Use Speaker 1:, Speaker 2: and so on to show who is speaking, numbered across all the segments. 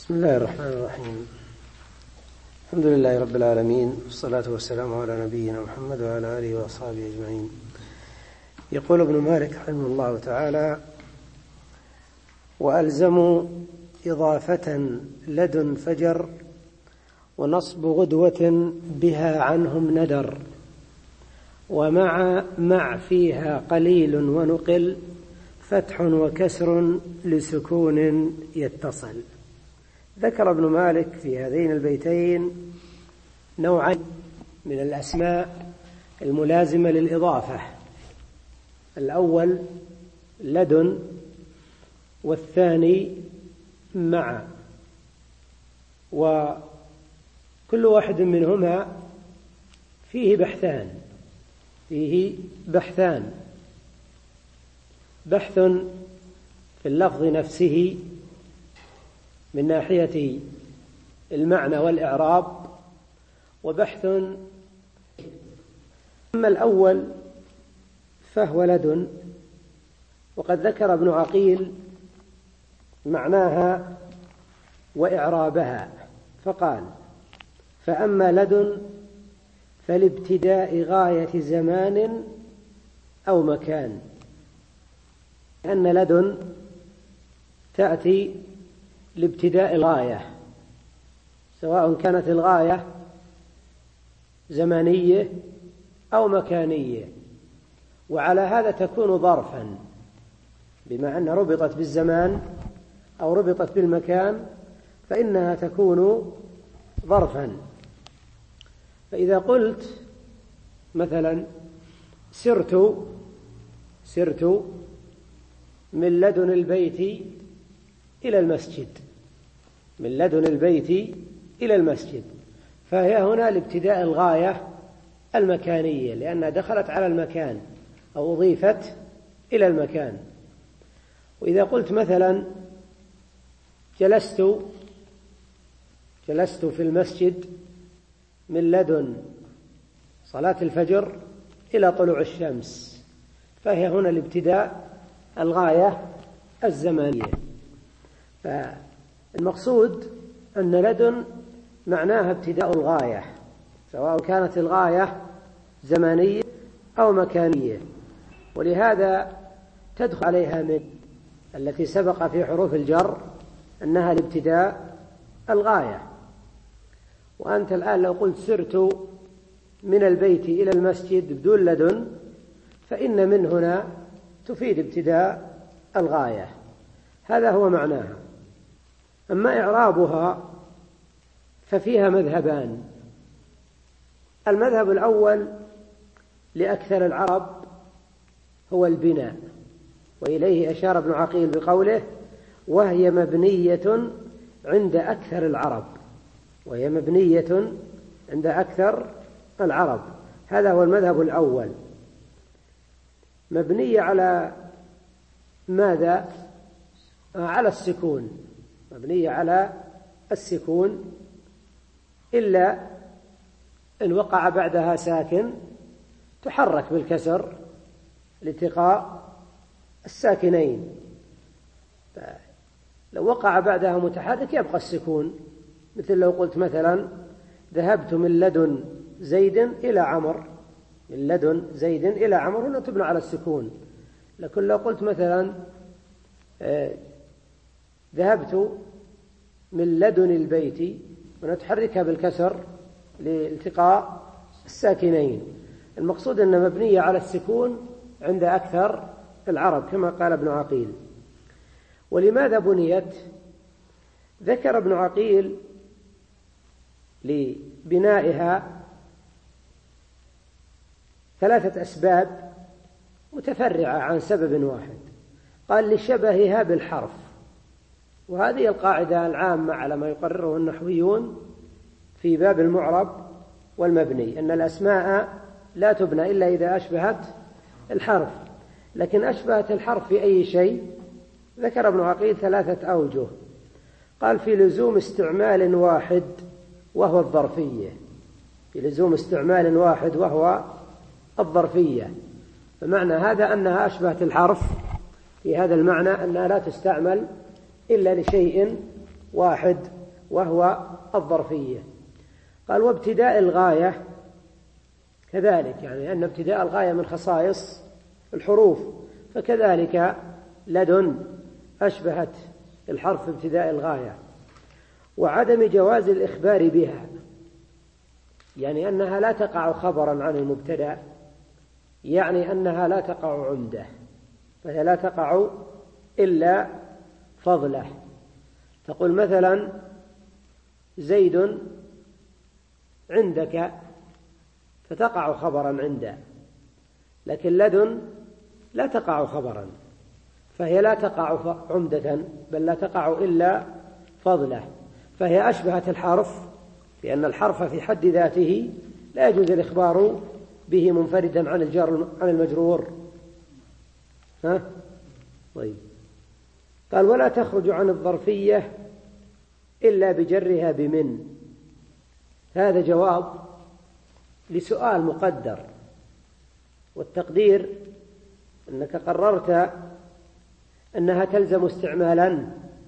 Speaker 1: بسم الله الرحمن الرحيم. الحمد لله رب العالمين، والصلاة والسلام على نبينا محمد وعلى آله وأصحابه أجمعين. يقول ابن مالك رحمه الله تعالى: وألزموا إضافة لدن فجر، ونصب غدوة بها عنهم ندر، ومع فيها قليل ونقل، فتح وكسر لسكون يتصل. ذكر ابن مالك في هذين البيتين نوعين من الأسماء الملازمة للإضافة: الأول لدن، والثاني مع. وكل واحد منهما فيه بحثان: بحث في اللفظ نفسه من ناحية المعنى والإعراب، وبحث. أما الأول فهو لدن، وقد ذكر ابن عقيل معناها وإعرابها فقال: فأما لدن فلابتداء غاية زمان أو مكان. أن لدن تأتي لابتداء الغاية، سواء كانت الغاية زمانية أو مكانية، وعلى هذا تكون ظرفا، بما أن ربطت بالزمان أو ربطت بالمكان فإنها تكون ظرفا. فإذا قلت مثلا سرت من لدن البيت إلى المسجد، من لدن البيت إلى المسجد، فهي هنا لابتداء الغاية المكانية، لأنها دخلت على المكان أو أضيفت إلى المكان. وإذا قلت مثلا جلست في المسجد من لدن صلاة الفجر إلى طلوع الشمس، فهي هنا لابتداء الغاية الزمانية. فالمقصود أن لدن معناها ابتداء الغاية، سواء كانت الغاية زمانية أو مكانية، ولهذا تدخل عليها من التي سبق في حروف الجر أنها لابتداء الغاية. وأنت الآن لو قلت سرت من البيت إلى المسجد بدون لدن، فإن من هنا تفيد ابتداء الغاية، هذا هو معناها. أما إعرابها ففيها مذهبان: المذهب الأول لأكثر العرب هو البناء، وإليه أشار ابن عقيل بقوله: وهي مبنية عند أكثر العرب، وهي مبنية عند أكثر العرب. هذا هو المذهب الأول. مبنية على ماذا؟ على السكون، مبنية على السكون، إلا إن وقع بعدها ساكن تحرك بالكسر لالتقاء الساكنين. لو وقع بعدها متحرك يبقى السكون، مثل لو قلت مثلا ذهبت من لدن زيد إلى عمر، من لدن زيد إلى عمر، هنا تبنى على السكون. لكن لو قلت مثلا ذهبت من لدن البيت، ونتحركها بالكسر لالتقاء الساكنين. المقصود أن مبنية على السكون عند أكثر العرب كما قال ابن عقيل. ولماذا بنيت؟ ذكر ابن عقيل لبنائها 3 أسباب متفرعة عن سبب واحد. قال: لشبهها بالحرف، وهذه القاعدة العامة على ما يقرره النحويون في باب المعرب والمبني، أن الأسماء لا تبنى إلا إذا أشبهت الحرف. لكن أشبهت الحرف في أي شيء؟ ذكر ابن عقيل 3 أوجه. قال: في لزوم استعمال واحد وهو الظرفية، في لزوم استعمال واحد وهو الظرفية. فمعنى هذا أنها أشبهت الحرف في هذا المعنى، أنها لا تستعمل إلا لشيء واحد وهو الظرفية. قال وابتداء الغاية كذلك، يعني أن ابتداء الغاية من خصائص الحروف، فكذلك لدن أشبهت الحرف ابتداء الغاية. وعدم جواز الإخبار بها، يعني أنها لا تقع خبرا عن المبتدأ، يعني أنها لا تقع عمدة، فهي لا تقع إلا فضله. تقول مثلا زيد عندك، فتقع خبرا عند، لكن لدن لا تقع خبرا، فهي لا تقع عمدة، بل لا تقع إلا فضله، فهي أشبهت الحرف، لأن الحرف في حد ذاته لا يجوز الإخبار به منفردا عن الجار عن المجرور. طيب. قال ولا تخرج عن الظرفية إلا بجرها بمن. هذا جواب لسؤال مقدر، والتقدير أنك قررت أنها تلزم استعمالا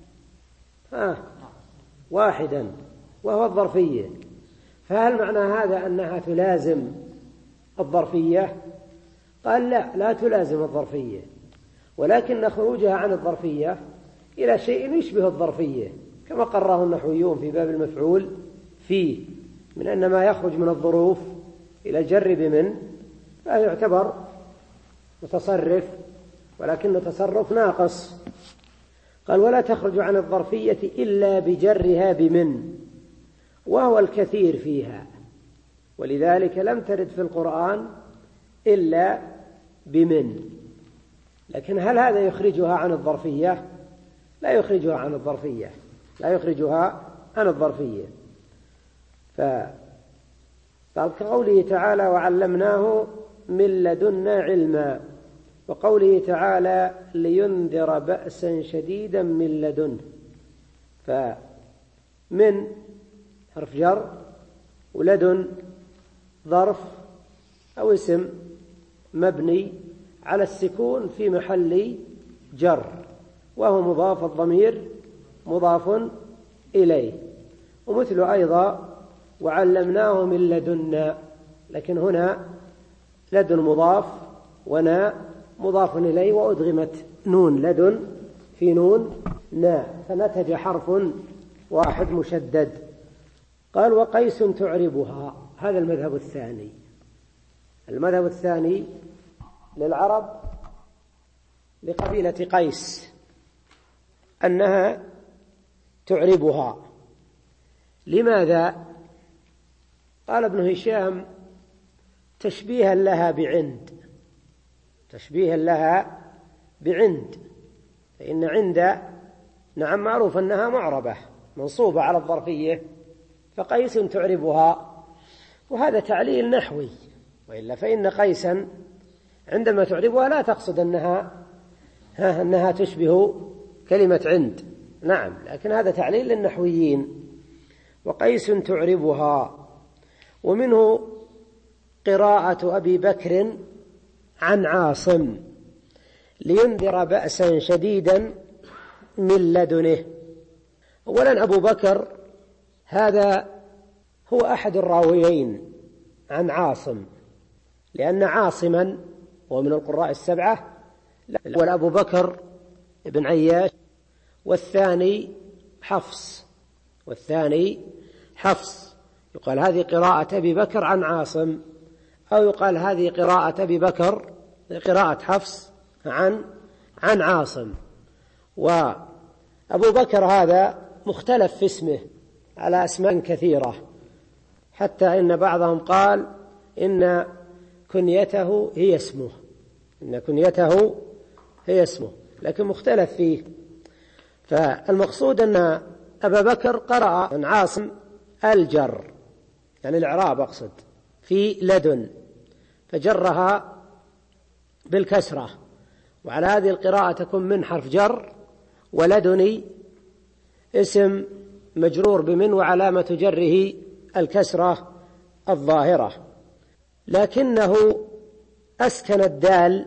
Speaker 1: واحدا وهو الظرفية، فهل معنى هذا أنها تلازم الظرفية؟ قال لا تلازم الظرفية، ولكن خروجها عن الظرفية إلى شيء يشبه الظرفية، كما قرره النحويون في باب المفعول فيه، من أن ما يخرج من الظروف إلى الجر بمن فيعتبر متصرف، ولكن تصرف ناقص. قال ولا تخرج عن الظرفية إلا بجرها بمن، وهو الكثير فيها، ولذلك لم ترد في القرآن إلا بمن. لكن هل هذا يخرجها عن الظرفية؟ لا يخرجها عن الظرفية، لا يخرجها عن الظرفية. قال كقوله تعالى وعلمناه من لدنا علما، وقوله تعالى لينذر بأسا شديدا من لدنه. فمن حرف جر، ولدن ظرف أو اسم مبني على السكون في محل جر، وهو مضاف، الضمير مضاف إليه. ومثل أيضا وعلمناه من لدنا، لكن هنا لدن مضاف ونا مضاف إليه، وأدغمت نون لدن في نون نا، فنتج حرف واحد مشدد. قال وقيس تعربها. هذا المذهب الثاني. المذهب الثاني للعرب لقبيلة قيس أنها تعربها. لماذا؟ قال ابن هشام تشبيها لها بعند، تشبيها لها بعند، فإن عند نعم معروف أنها معربة منصوبة على الظرفية، فقيس تعربها، وهذا تعليل نحوي، وإلا فإن قيسا عندما تعربها لا تقصد أنها تشبه كلمة عند، نعم، لكن هذا تعليل للنحويين. وقيس تعربها. ومنه قراءة أبي بكر عن عاصم لينذر بأسا شديدا من لدنه. أولا أبو بكر هذا هو أحد الراويين عن عاصم، لأن عاصما هو من القراء السبعة، الأول أبو بكر بن عياش، والثاني حفص، يقال هذه قراءة أبي بكر عن عاصم، أو يقال هذه قراءة أبي بكر قراءة حفص عن عاصم. وأبو بكر هذا مختلف في اسمه على أسماء كثيرة، حتى إن بعضهم قال إن كنيته هي اسمه، لكن مختلف فيه. فالمقصود أن أبا بكر قرأ عن عاصم الجر، يعني الإعراب أقصد، في لدن، فجرها بالكسرة، وعلى هذه القراءة تكون من حرف جر، ولدني اسم مجرور بمن، وعلامة جره الكسرة الظاهرة، لكنه أسكن الدال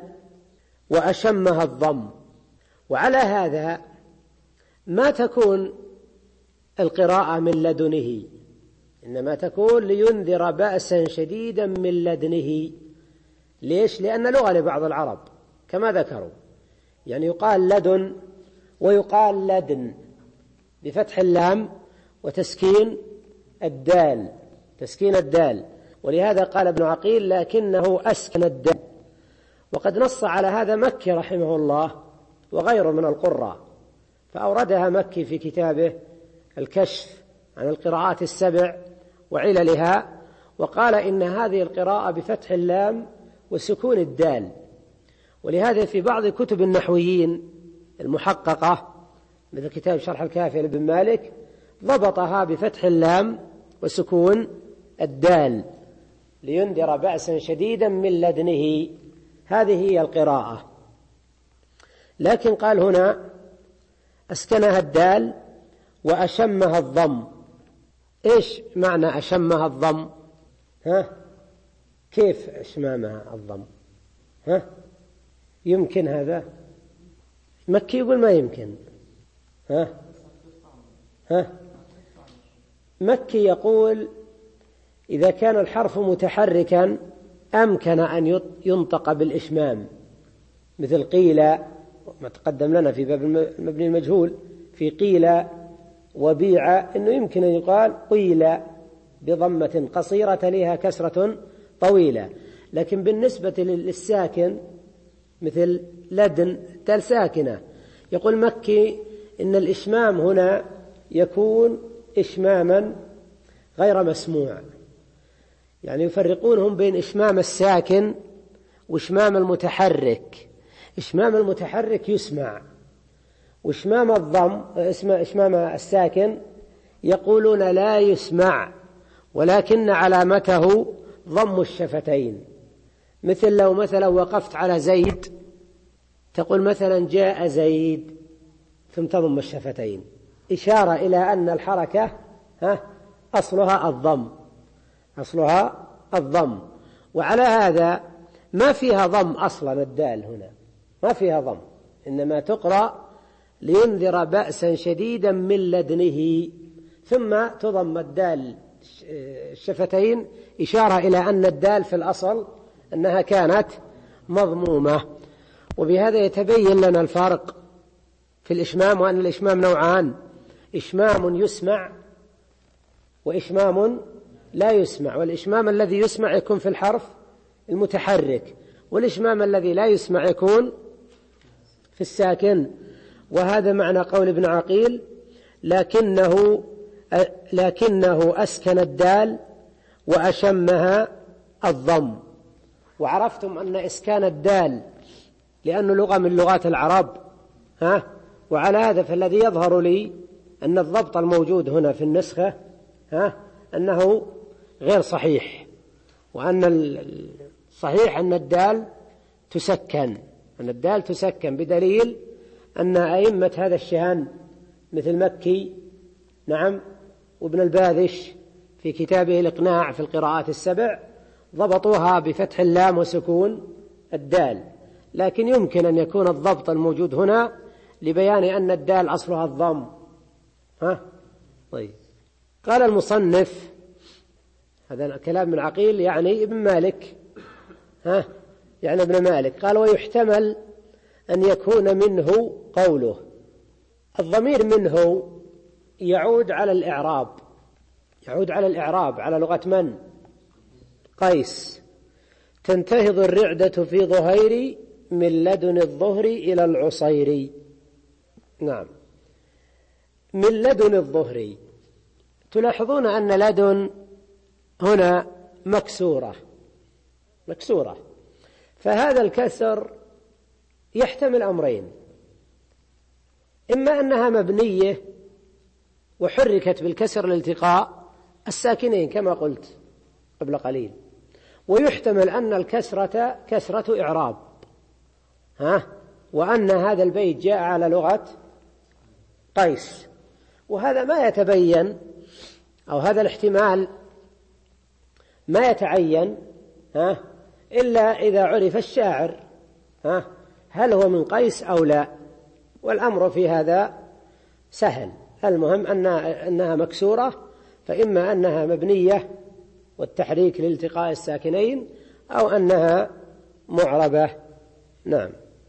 Speaker 1: وأشمها الضم، وعلى هذا ما تكون القراءة من لدنه، إنما تكون لينذر بأسا شديدا من لدنه. ليش؟ لأن لغة لبعض العرب كما ذكروا، يعني يقال لدن ويقال لدن بفتح اللام وتسكين الدال، تسكين الدال. ولهذا قال ابن عقيل لكنه أسكن الدال. وقد نص على هذا مكي رحمه الله وغيره من القراء، فأوردها مكي في كتابه الكشف عن القراءات السبع وعللها، وقال إن هذه القراءة بفتح اللام وسكون الدال. ولهذا في بعض كتب النحويين المحققة مثل كتاب شرح الكافي لابن مالك ضبطها بفتح اللام وسكون الدال، لينذر بأسا شديدا من لدنه. هذه هي القراءة. لكن قال هنا أسكنها الدال وأشمها الضم. إيش معنى أشمها الضم؟ كيف أشمامها الضم؟ يمكن هذا؟ مكي يقول ما يمكن. مكي يقول إذا كان الحرف متحركا أمكن أن ينطق بالإشمام، مثل قيل ما تقدم لنا في باب المبني المجهول، في قيل وبيع إنه يمكن أن يقال قيل بضمة قصيرة لها كسرة طويلة. لكن بالنسبة للساكن مثل لدن تل ساكنة، يقول مكي إن الإشمام هنا يكون إشماما غير مسموع، يعني يفرقونهم بين إشمام الساكن وإشمام المتحرك. إشمام المتحرك يسمع، وإشمام الضم إشمام الساكن يقولون لا يسمع، ولكن علامته ضم الشفتين. مثل لو مثلا وقفت على زيد تقول مثلا جاء زيد ثم تضم الشفتين، إشارة إلى أن الحركة أصلها الضم، أصلها الضم. وعلى هذا ما فيها ضم أصلا، الدال هنا ما فيها ضم، إنما تقرأ لينذر بأسا شديدا من لدنه، ثم تضم الدال الشفتين إشارة إلى أن الدال في الأصل أنها كانت مضمومة. وبهذا يتبين لنا الفرق في الإشمام، وأن الإشمام نوعان: إشمام يسمع وإشمام لا يسمع. والإشمام الذي يسمع يكون في الحرف المتحرك، والإشمام الذي لا يسمع يكون في الساكن. وهذا معنى قول ابن عقيل لكنه أسكن الدال وأشمها الضم. وعرفتم أن إسكان الدال لأنه لغة من لغات العرب، وعلى هذا فالذي يظهر لي أن الضبط الموجود هنا في النسخة أنه غير صحيح، وأن الصحيح أن الدال تسكن، بدليل أن أئمة هذا الشأن مثل مكي وابن الباذش في كتابه الإقناع في القراءات السبع ضبطوها بفتح اللام وسكون الدال. لكن يمكن أن يكون الضبط الموجود هنا لبيان أن الدال أصلها الضم. طيب، قال المصنف هذا كلام من عقيل يعني ابن مالك، يعني ابن مالك قال: ويحتمل أن يكون منه قوله. الضمير منه يعود على الإعراب، على لغة من؟ قيس. تنتهض الرعدة في ظهيري من لدن الظهر إلى العصير. نعم، من لدن الظهر. تلاحظون أن لدن هنا مكسورة، فهذا الكسر يحتمل أمرين: إما أنها مبنية وحركت بالكسر لالتقاء الساكنين كما قلت قبل قليل، ويحتمل أن الكسرة كسرة إعراب، وأن هذا البيت جاء على لغة قيس. وهذا ما يتبين، أو هذا الاحتمال ما يتعين إلا إذا عرف الشاعر هل هو من قيس أو لا. والأمر في هذا سهل، المهم أنها مكسورة، فإما أنها مبنية والتحريك لالتقاء الساكنين، أو أنها معربة. نعم.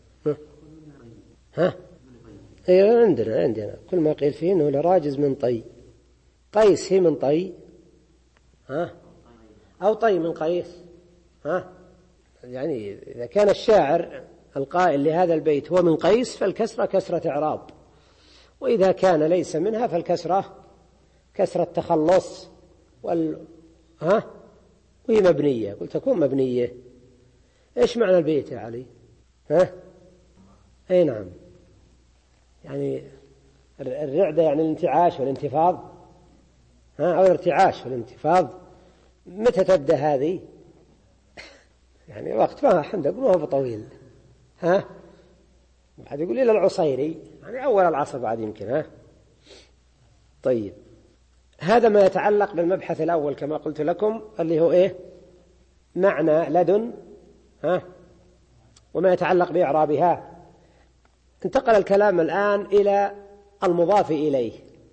Speaker 1: ها أيوة، عندنا كل ما قيل فيه أنه لراجز من طي. قيس هي من طي، ها، أو طي من قيس، ها. يعني إذا كان الشاعر القائل لهذا البيت هو من قيس فالكسرة كسرة إعراب، وإذا كان ليس منها فالكسرة كسرة تخلص ها، وهي مبنية. قلت تكون مبنية. إيش معنى البيت يا علي؟ ها؟ أي نعم، يعني الرعدة يعني الانتعاش والانتفاض، ها، أو الارتعاش والانتفاض. متى تبدأ هذه؟ يعني وقت ما حمد ما هو طويل، ها. بعد يقول إلى العصيري، يعني أول العصر بعد يمكن، ها. طيب، هذا ما يتعلق بالمبحث الأول كما قلت لكم، اللي هو إيه؟ معنى لدن، ها، وما يتعلق بإعرابها. انتقل الكلام الآن إلى المضاف إليه.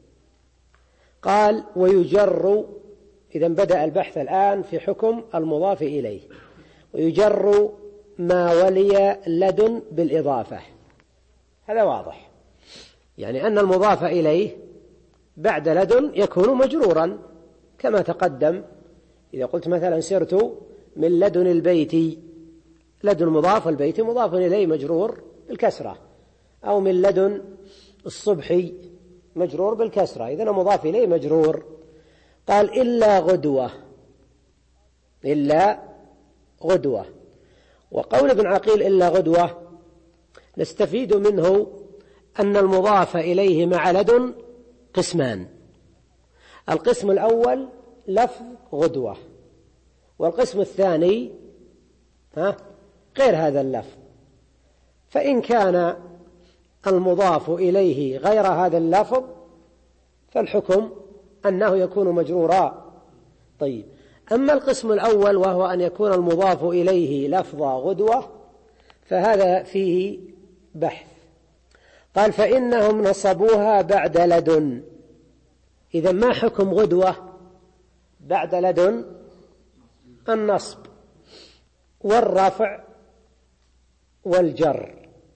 Speaker 1: قال ويجر، إذا بدأ البحث الآن في حكم المضاف إليه. ويجر ما ولي لدن بالإضافة. هذا واضح، يعني أن المضاف إليه بعد لدن يكون مجرورا كما تقدم. إذا قلت مثلا سرت من لدن البيت، لدن مضاف والبيت مضاف إليه مجرور بالكسرة، أو من لدن الصبح مجرور بالكسرة، إذن مضاف إليه مجرور. قال إلا غدوة، إلا غدوة. وقول ابن عقيل إلا غدوة نستفيد منه أن المضاف إليه مع لدن قسمان. القسم الأول لفظ غدوة، والقسم الثاني غير هذا اللفظ. فإن كان المضاف إليه غير هذا اللفظ فالحكم أنه يكون مجرورا. طيب، أما القسم الأول وهو أن يكون المضاف إليه لفظ غدوة فهذا فيه بحث. قال فإنهم نصبوها بعد لدن. إذا ما حكم غدوة بعد لدن؟ النصب والرفع والجر،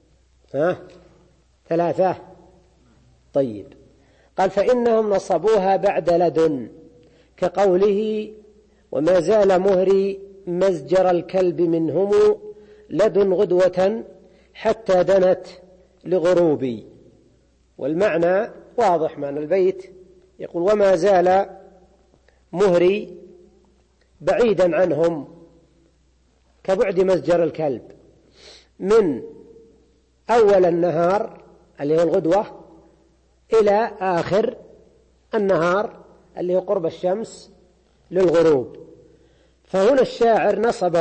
Speaker 1: ثلاثة. طيب، قال فإنهم نصبوها بعد لدن كقوله وما زال مهري مزجر الكلب منهم لدن غدوة حتى دنت لغروبي. والمعنى واضح، معنى البيت يقول وما زال مهري بعيدا عنهم كبعد مزجر الكلب من أول النهار اللي هو الغدوة إلى آخر النهار اللي هو قرب الشمس للغروب. فهنا الشاعر نصب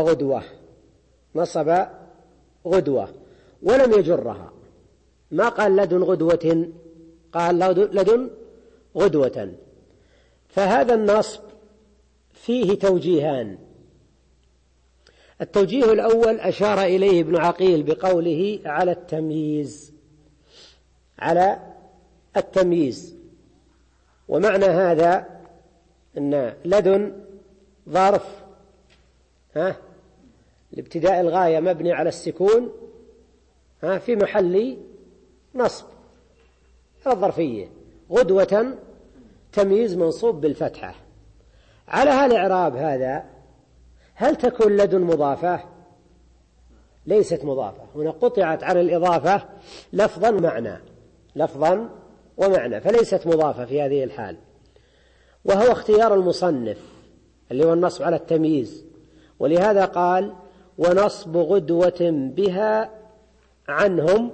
Speaker 1: غدوة ولم يجرها، ما قال لدن غدوة، قال لدن غدوة. فهذا النصب فيه توجيهان. التوجيه الأول أشار إليه ابن عقيل بقوله على التمييز. ومعنى هذا أن لدن ظرف لابتداء الغاية مبني على السكون في محل نصب الظرفية، غدوة تمييز منصوب بالفتحة. على هالإعراب هذا هل تكون لدن مضافة؟ ليست مضافة، هنا قطعت عن الإضافة لفظا ومعنى، فليست مضافة في هذه الحال. وهو اختيار المصنف اللي هو النصب على التمييز، ولهذا قال ونصب غدوة بها عنهم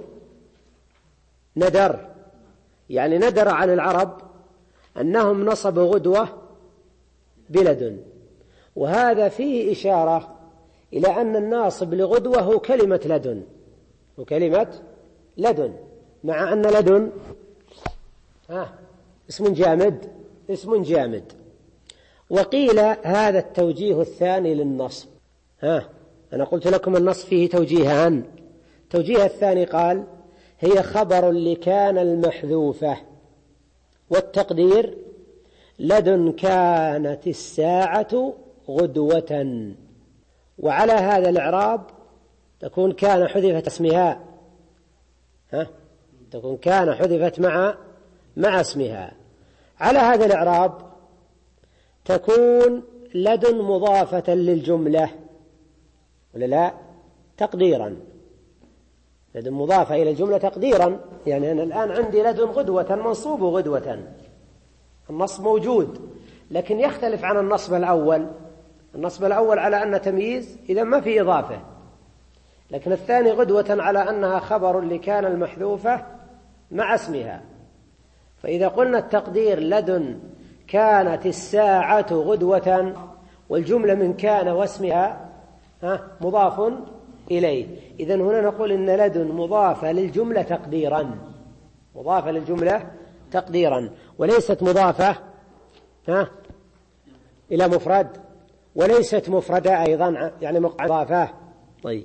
Speaker 1: ندر، يعني ندر عن العرب أنهم نصبوا غدوة بلدن. وهذا فيه إشارة إلى أن الناصب لغدوة هو كلمة لدن، مع أن لدن اسم جامد. وقيل هذا التوجيه الثاني للنصب. أنا قلت لكم النصب فيه توجيهان. التوجيه الثاني قال هي خبر لكان المحذوفة، والتقدير لدن كانت الساعة غدوة. وعلى هذا الإعراب تكون كان حذفت اسمها، تكون كان حذفت مع اسمها. على هذا الإعراب تكون لدن مضافة للجملة ولا لا؟ تقديرا، لدن مضافة إلى الجملة تقديرا. يعني أنا الآن عندي لدن غدوة منصوب غدوة، النصب موجود، لكن يختلف عن النصب الأول. النصب الأول على أن تمييز إذا ما في إضافة، لكن الثاني غدوة على أنها خبر لكان المحذوفة مع اسمها. فإذا قلنا التقدير لدن كانت الساعة غدوة والجملة من كان واسمها مضاف إليه، إذن هنا نقول إن لدن مضافة للجملة تقديرا، مضافة للجملة تقديرا، وليست مضافة إلى مفرد، وليست مفردة أيضا، يعني مضافة. طيب،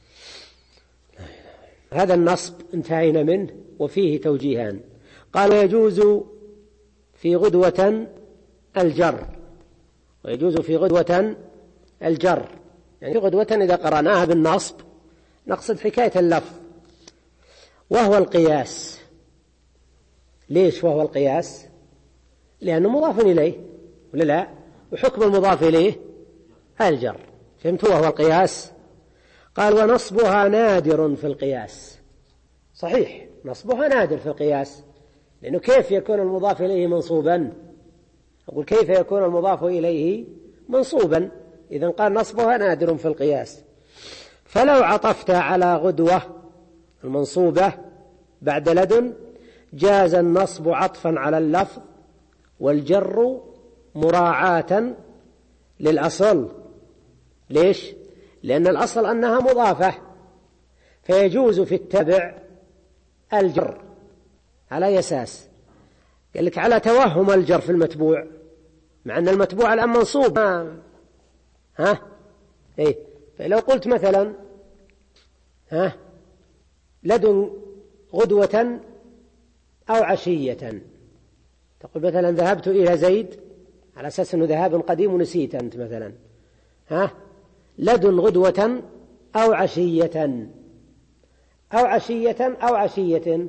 Speaker 1: هذا النصب انتهينا منه، وفيه توجيهان. قال يجوز في غدوة الجر، ويجوز في غدوة الجر، يعني غدوة إذا قرأناها بالنصب نقصد حكاية اللفظ، وهو القياس. ليش وهو القياس؟ لأنه مضاف إليه ولا لا؟ وحكم المضاف إليه الجر، فهمتوا؟ وهو القياس. قال ونصبها نادر في القياس. صحيح، نصبها نادر في القياس، لأنه كيف يكون المضاف إليه منصوبا؟ أقول كيف يكون المضاف إليه منصوبا؟ إذن قال نصبها نادر في القياس. فلو عطفت على غدوة المنصوبة بعد لدن جاز النصب عطفا على اللفظ والجر مراعاة للأصل. ليش؟ لأن الأصل أنها مضافة، فيجوز في التبع الجر. على أي أساس؟ قال لك على توهم الجر في المتبوع، مع أن المتبوع الآن منصوب. إيه؟ فلو قلت مثلا لدن غدوة أو عشية، تقول مثلا ذهبت إلى زيد، على أساس أنه ذهاب قديم ونسيت أنت مثلا، لدن غدوة أو عشية، أو عشية أو عشية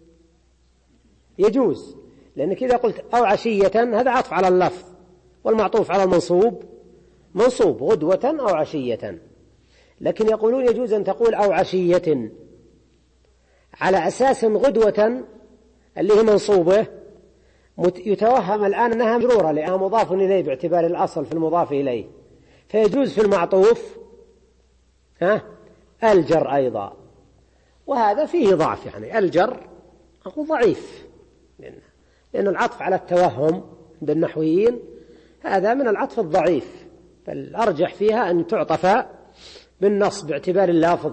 Speaker 1: يجوز، لأنك إذا قلت أو عشية هذا عطف على اللفظ، والمعطوف على المنصوب منصوب غدوة أو عشية. لكن يقولون يجوز أن تقول أو عشية على أساس غدوة اللي هي منصوبة يتوهم الآن أنها مجرورة لأنها مضاف إليه باعتبار الأصل في المضاف إليه، فيجوز في المعطوف الجر أيضا. وهذا فيه ضعف، يعني الجر أقول ضعيف، لأن العطف على التوهم عند النحويين هذا من العطف الضعيف، فالأرجح فيها أن تعطف بالنصب باعتبار اللافظ.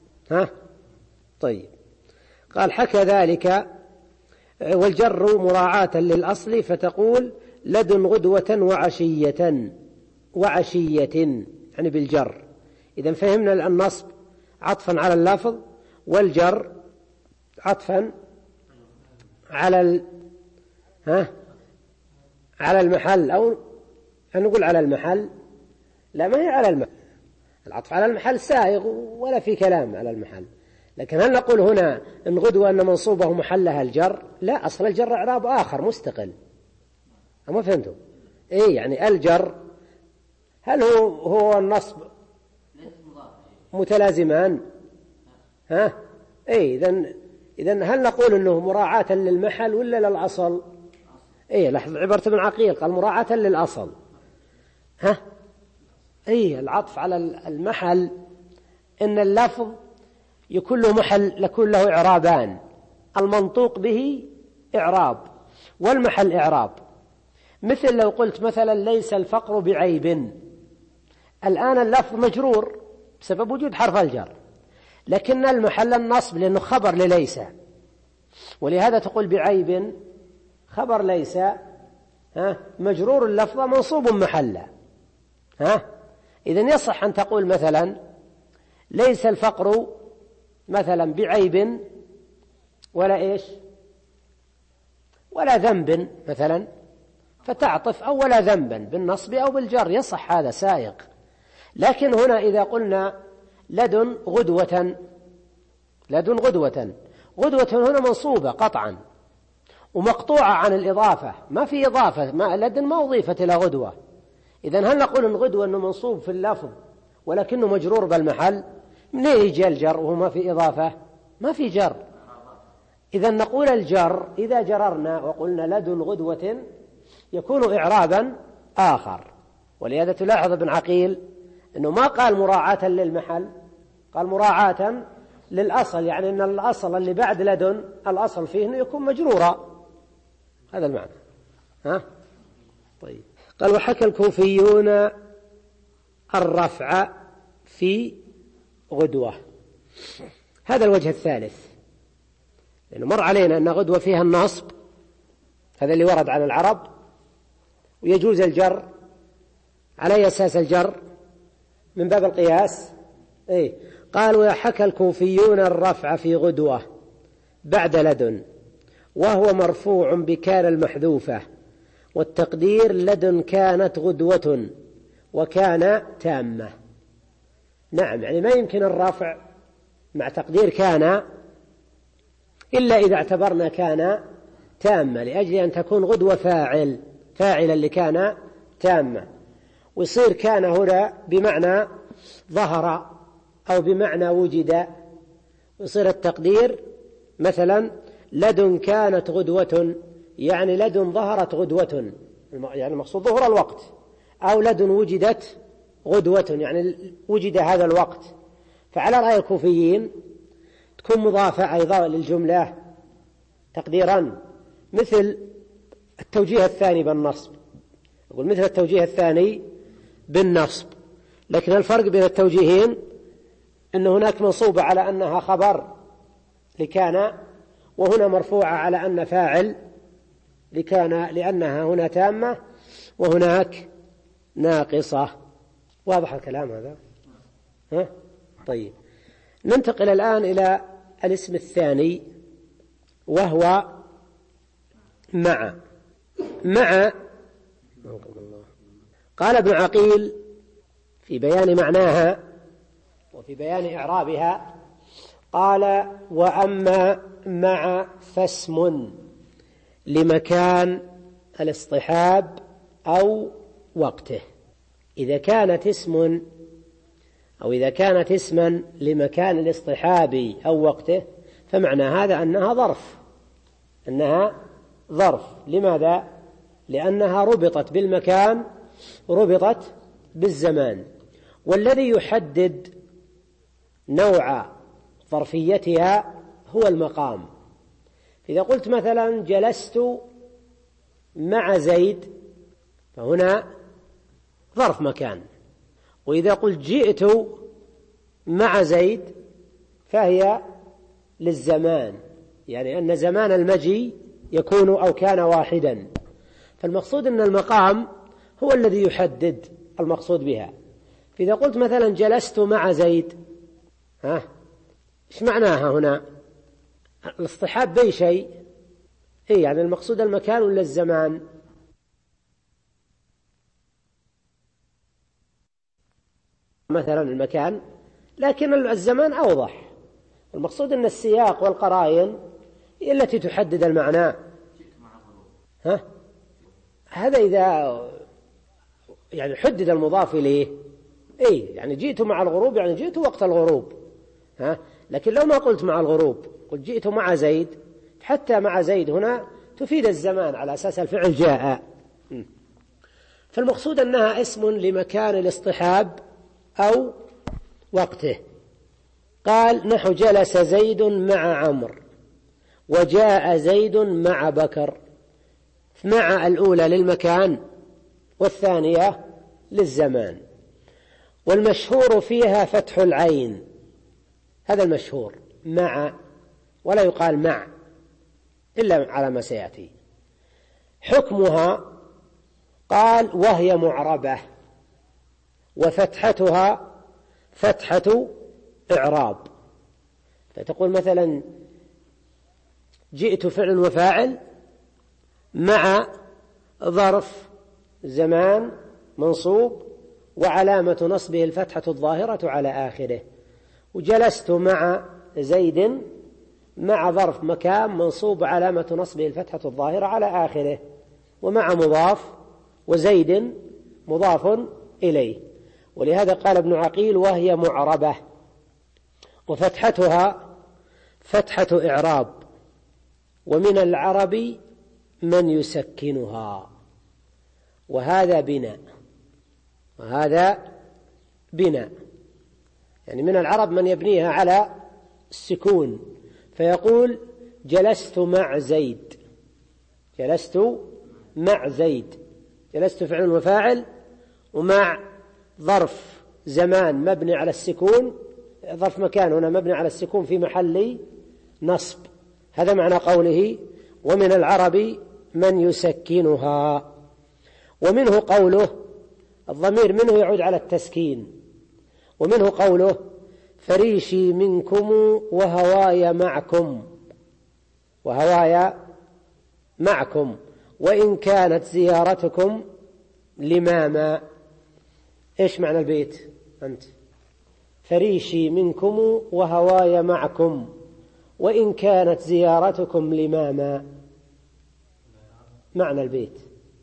Speaker 1: طيب، قال حكى ذلك والجر مراعاة للأصل، فتقول لدن غدوة وعشية يعني بالجر. إذن فهمنا النصب عطفا على اللفظ، والجر عطفا على على المحل، أو نقول على المحل، لا ما هي على المحل، العطف على المحل سائغ ولا في كلام على المحل. لكن هل نقول هنا إن غدوة أن منصوبه محلها الجر؟ لا، أصل الجر إعراب آخر مستقل. أما فهمتوا؟ إيه يعني الجر هل هو النصب متلازمان؟ إيه إذن هل نقول إنه مراعاة للمحل ولا للأصل؟ إيه لاحظ عبارة ابن عقيل قال مراعاة للأصل. إيه العطف على المحل إن اللفظ يكون له إعرابان، المنطوق به إعراب والمحل إعراب. مثل لو قلت مثلا ليس الفقر بعيب، الآن اللفظ مجرور بسبب وجود حرف الجر، لكن المحل النصب لأنه خبر لليس، ولهذا تقول بعيب خبر ليس مجرور اللفظ منصوب محلا. إذن يصح أن تقول مثلا ليس الفقر مثلا بعيب ولا ولا ذنب مثلا، فتعطف أو ولا ذنبا بالنصب أو بالجر، يصح هذا سائق. لكن هنا إذا قلنا لدن غدوة، غدوة هنا منصوبة قطعا ومقطوعة عن الإضافة، ما في إضافة، لدن ما أضيفت إلى غدوة. إذن هل نقول إن غدوة أنه منصوب في اللفظ ولكنه مجرور بالمحل؟ منين يجي الجر وهو ما في إضافة؟ ما في جر. إذن نقول الجر إذا جررنا وقلنا لدن غدوة يكون إعرابا آخر. ولهذا تلاحظ ابن عقيل أنه ما قال مراعاة للمحل، قال مراعاة للأصل، يعني أن الأصل اللي بعد لدن الأصل فيه أنه يكون مجرورا، هذا المعنى. طيب. قال وحكى الكوفيون الرفع في غدوة، هذا الوجه الثالث، لأنه مر علينا أن غدوة فيها النصب، هذا اللي ورد على العرب، ويجوز الجر. على أي أساس الجر؟ من باب القياس. قال وحكى الكوفيون الرفع في غدوة بعد لدن، وهو مرفوع بكان المحذوفة، والتقدير لدن كانت غدوة وكان تامة. نعم، يعني ما يمكن الرفع مع تقدير كان إلا إذا اعتبرنا كان تامة، لأجل أن تكون غدوة فاعلا لكان تامة، ويصير كان هنا بمعنى ظهر أو بمعنى وجد، ويصير التقدير مثلا لدن كانت غدوة، يعني لدن ظهرت غدوة، يعني المقصود ظهر الوقت، أو لدن وجدت غدوة، يعني وجد هذا الوقت. فعلى رأي الكوفيين تكون مضافة أيضا للجملة تقديرا، مثل التوجيه الثاني بالنصب، يقول مثل التوجيه الثاني بالنصب. لكن الفرق بين التوجيهين أن هناك منصوبة على أنها خبر لكان، وهنا مرفوعة على أن فاعل لكان، لأنها هنا تامة وهناك ناقصة. واضح الكلام هذا؟ طيب، ننتقل الآن إلى الاسم الثاني وهو مع. قال ابن عقيل في بيان معناها وفي بيان إعرابها، قال وأما مع فاسم لمكان الاصطحاب أو وقته. إذا كانت اسما لمكان الاصطحاب أو وقته، فمعنى هذا أنها ظرف. لماذا؟ لأنها ربطت بالمكان، ربطت بالزمان، والذي يحدد نوع ظرفيتها هو المقام. إذا قلت مثلا جلست مع زيد فهنا ظرف مكان، وإذا قلت جئت مع زيد فهي للزمان، يعني أن زمان المجيء يكون أو كان واحدا. فالمقصود أن المقام هو الذي يحدد المقصود بها. فإذا قلت مثلا جلست مع زيد، إيش معناها هنا؟ الاصطحاب بأي شيء؟ يعني المقصود المكان ولا الزمان؟ مثلا المكان، لكن الزمان أوضح. المقصود أن السياق والقرائن هي التي تحدد المعنى. هذا إذا يعني حدد المضاف إليه. يعني جئت مع الغروب، يعني جئت وقت الغروب. لكن لو ما قلت مع الغروب، قلت جئت مع زيد، حتى مع زيد هنا تفيد الزمان على أساس الفعل جاء. فالمقصود أنها اسم لمكان الاصطحاب أو وقته. قال نحو جلس زيد مع عمرو، وجاء زيد مع بكر. مع الأولى للمكان والثانية للزمان، والمشهور فيها فتح العين، هذا المشهور مع، ولا يقال مع إلا على ما سيأتي. حكمها قال وهي معربة، وفتحتها فتحة إعراب. فتقول مثلا جئت فعل وفاعل، مع ظرف زمان منصوب وعلامة نصبه الفتحة الظاهرة على آخره. وجلست مع زيد مع ظرف مكان منصوب وعلامة نصبه الفتحة الظاهرة على آخره، ومع مضاف، وزيد مضاف إليه. ولهذا قال ابن عقيل: وهي معربة، وفتحتها فتحة إعراب، ومن العرب من يسكنها. وهذا بناء، وهذا بناء، يعني من العرب من يبنيها على السكون، فيقول: جلست مع زيد. جلست مع زيد، جلست فعل وفاعل، ومع ظرف زمان مبني على السكون، ظرف مكان هنا مبني على السكون في محل نصب. هذا معنى قوله: ومن العرب من يسكنها. ومنه قوله، الضمير منه يعود على التسكين، ومنه قوله: فريشي منكم وهواي معكم. وهواي معكم وإن كانت زيارتكم لماما. إيش معنى البيت أنت؟ فريشي منكم وهواي معكم وإن كانت زيارتكم لماما. معنى البيت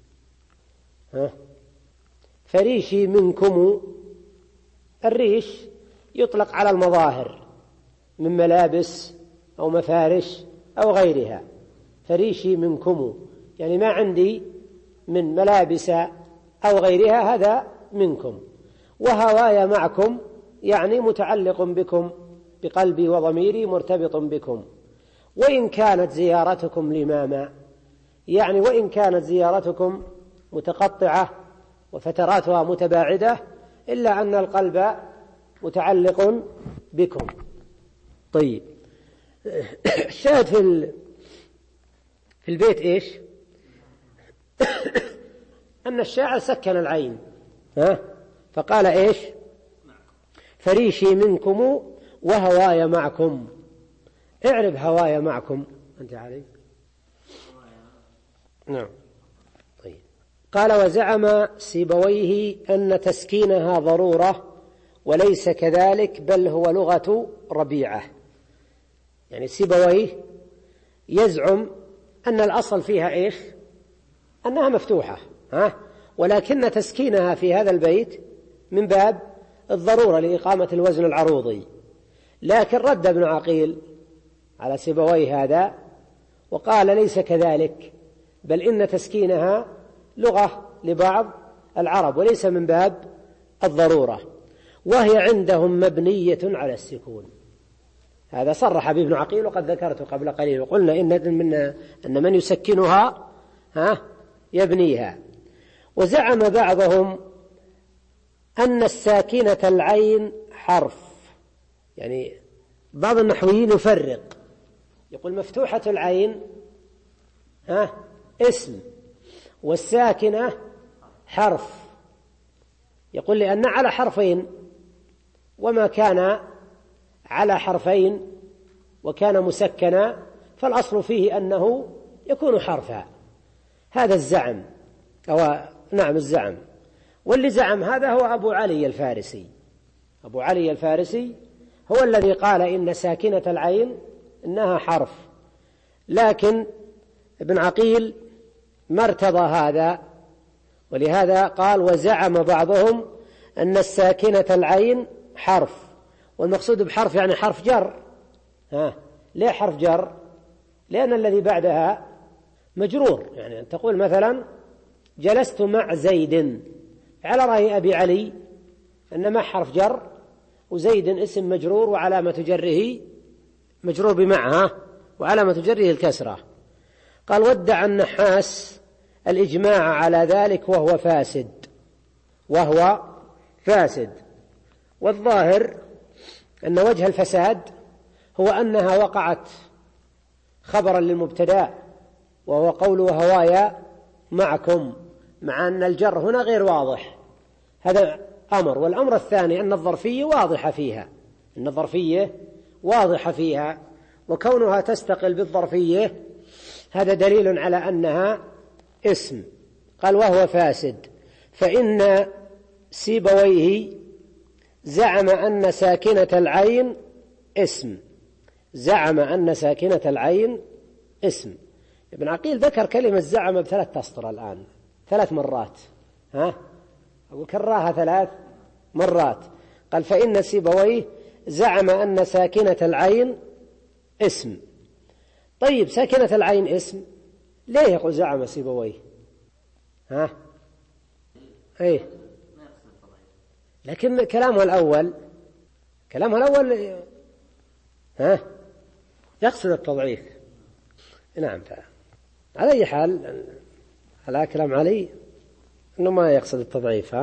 Speaker 1: فريشي منكم. الريش يطلق على المظاهر من ملابس أو مفارش أو غيرها. فريشي منكم يعني ما عندي من ملابس أو غيرها، هذا منكم. وهواي معكم يعني متعلق بكم، بقلبي وضميري مرتبط بكم. وإن كانت زيارتكم لماما يعني وإن كانت زيارتكم متقطعة وفتراتها متباعدة، إلا أن القلب متعلق بكم. طيب، الشاهد في البيت إيش؟ أن الشاعر سكن العين، فقال إيش؟ فريشي منكم وهواي معكم. اعرف هواي معكم أنت علي. نعم. طيب. قال: وزعم سيبويه أن تسكينها ضرورة وليس كذلك بل هو لغة ربيعة. يعني سيبويه يزعم أن الأصل فيها إيش؟ أنها مفتوحة، ولكن تسكينها في هذا البيت من باب الضرورة لإقامة الوزن العروضي. لكن رد ابن عقيل على سيبويه هذا وقال: ليس كذلك، بل إن تسكينها لغة لبعض العرب وليس من باب الضرورة، وهي عندهم مبنية على السكون. هذا صرح به ابن عقيل، وقد ذكرته قبل قليل، وقلنا إن من يسكنها يبنيها. وزعم بعضهم أن الساكنة العين حرف. يعني بعض النحويين يفرق، يقول مفتوحة العين اسم، والساكنة حرف. يقول لأن على حرفين، وما كان على حرفين وكان مسكنا فالأصل فيه أنه يكون حرفا. هذا الزعم، أو نعم الزعم. واللي زعم هذا هو أبو علي الفارسي. أبو علي الفارسي هو الذي قال إن ساكنة العين إنها حرف، لكن ابن عقيل ما ارتضى هذا، ولهذا قال: وزعم بعضهم أن الساكنة العين حرف. والمقصود بحرف يعني حرف جر. ليه حرف جر؟ لأن الذي بعدها مجرور. يعني أن تقول مثلا: جلست مع زيد، على رأي أبي علي أن ما حرف جر، وزيد اسم مجرور وعلامة جره مجرور بمعها وعلامة جره الكسرة. قال: وادعى النحاس الإجماع على ذلك وهو فاسد. والظاهر أن وجه الفساد هو أنها وقعت خبرا للمبتدأ، وهو قول هوايا معكم، مع أن الجر هنا غير واضح. هذا أمر. والأمر الثاني أن الظرفية واضحة فيها، وكونها تستقل بالظرفية هذا دليل على أنها اسم. قال وهو فاسد، فإن سيبويه زعم أن ساكنة العين اسم. زعم أن ساكنة العين اسم. ابن عقيل ذكر كلمة زعم ب3 أسطر الآن 3 مرات، أقول كراها 3 مرات. قال فإن سيبويه زعم أن ساكنة العين اسم. طيب ساكنة العين اسم، ليه يقول زعم سيبويه؟ ايه، لكن كلامه الأول يقصد التضعيف. نعم، على أي حال على كلام علي أنه ما يقصد التضعيف.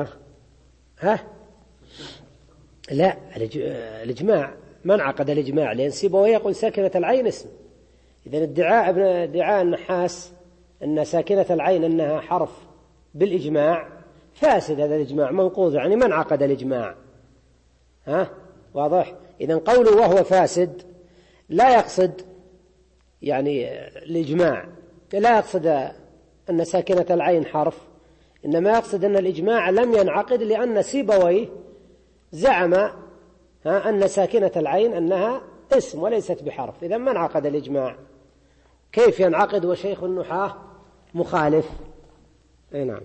Speaker 1: لا، الإجماع ما انعقد الإجماع، لأن سيبويه يقول ساكنة العين اسم. إذن ادعاء النحاس أن ساكنة العين أنها حرف بالإجماع فاسد، هذا الإجماع منقوض، يعني ما انعقد الإجماع. واضح؟ إذن قوله وهو فاسد لا يقصد يعني الإجماع، لا يقصد أن ساكنة العين حرف، إنما يقصد أن الإجماع لم ينعقد، لأن سيبويه زعم أن ساكنة العين أنها اسم وليست بحرف. إذن ما انعقد الإجماع، كيف ينعقد وشيخ النحاة مخالف؟ أي نعم.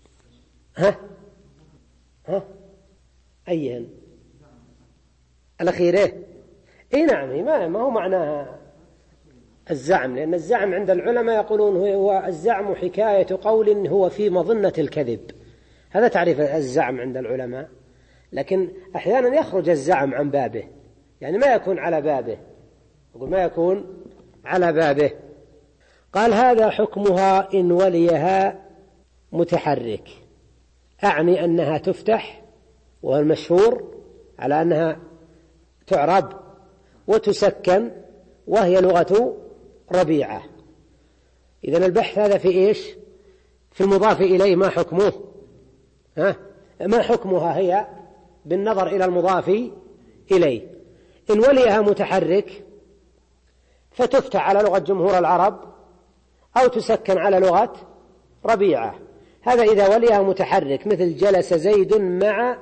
Speaker 1: أيهن الأخيرة؟ أي نعم، ما هو معناها الزعم، لأن الزعم عند العلماء يقولون هو الزعم حكاية قول هو في مظنة الكذب، هذا تعريف الزعم عند العلماء. لكن أحيانا يخرج الزعم عن بابه، يعني ما يكون على بابه، يقول ما يكون على بابه. قال هذا حكمها إن وليها متحرك، أعني أنها تفتح، والمشهور على أنها تعرب وتسكن، وهي لغة ربيعة. إذن البحث هذا في إيش؟ في المضاف إليه، ما حكمه؟ ما حكمها هي بالنظر إلى المضاف إليه؟ إن وليها متحرك فتفتح على لغة جمهور العرب، أو تسكن على لغة ربيعة. هذا إذا وليها متحرك، مثل جلس زيد مع